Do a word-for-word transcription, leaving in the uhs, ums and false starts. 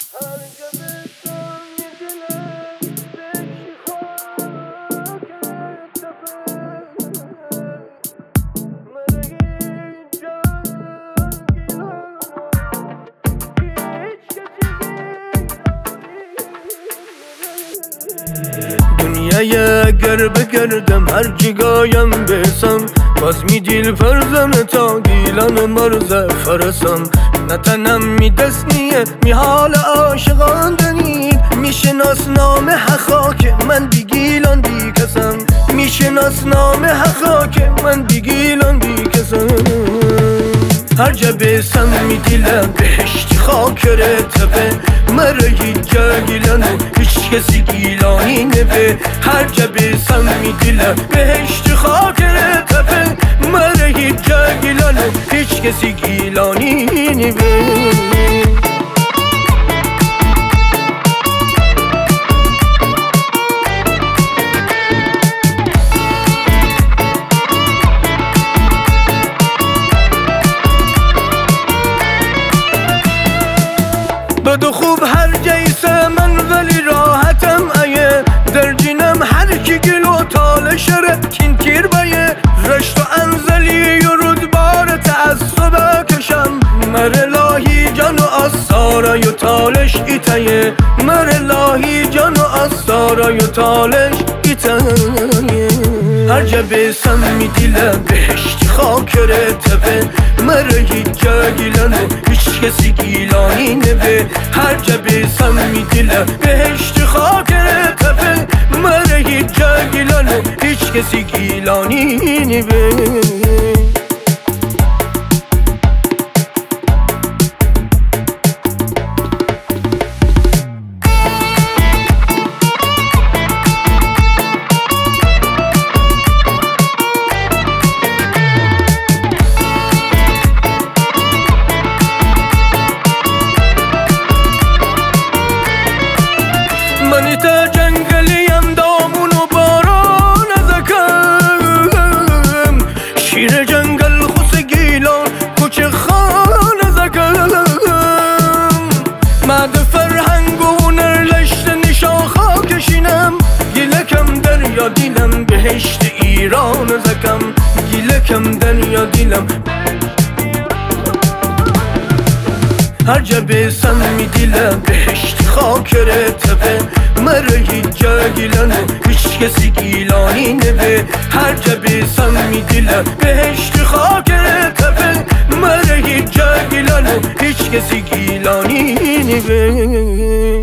دنیای اگر بگردم هر جگایم برسم باز می دیل فرزم تا گیلان مرز فرسم نتنم می دستنیه می حال عاشقان دنید می شناس نام حقا که من بی گیلان بی کسم می شناس نام حقا که من بی گیلان بی کسم هر جا برسم می دیلم بهشت خاکر تپه مرا هیچ جا گیلانه هیچ کسی گیلانی نبه هر جا برسم می دیلم بهشت خاکر تپه مرا هیچ جا گیلانه هیچ کسی گیلانی نبه بد و خوب هر جیسه من ولی راحتم ایه در جینم هر کی گل و تال شره کین تیر بایه رشت و انزلی و رودبار تعصب کشم مر لاهی جان و آسارای و تالش ایتایه مر لاهی جان و آسارای و تالش ایتایه هر جا برسم می دیلم بهشت خاکر تپه مرا هیچ جا گیلانه هیچ کسی گیلانی نبه هر جا برسم می دیلم بهشت خاکر تپه مرا هیچ جا گیلانه هیچ کسی گیلانی نبه منی تا جنگلیم دامون و باران ازکم شیر جنگل خوص گیلان کوچه خان ازکم مد فرهنگ و هنر لشت نشان خاکشینم گیلکم دریا دیلم بهشت ایران ازکم گیلکم دریا دیلم هر جا برسم می دیلم بهشت خاکر تپه مرا هیچ جا گیلانه هیچ کسی گیلانی نبه هر جا برسم می دیلم بهشت خاکر تپه مرا هیچ جا گیلانه هیچ کسی گیلانی نبه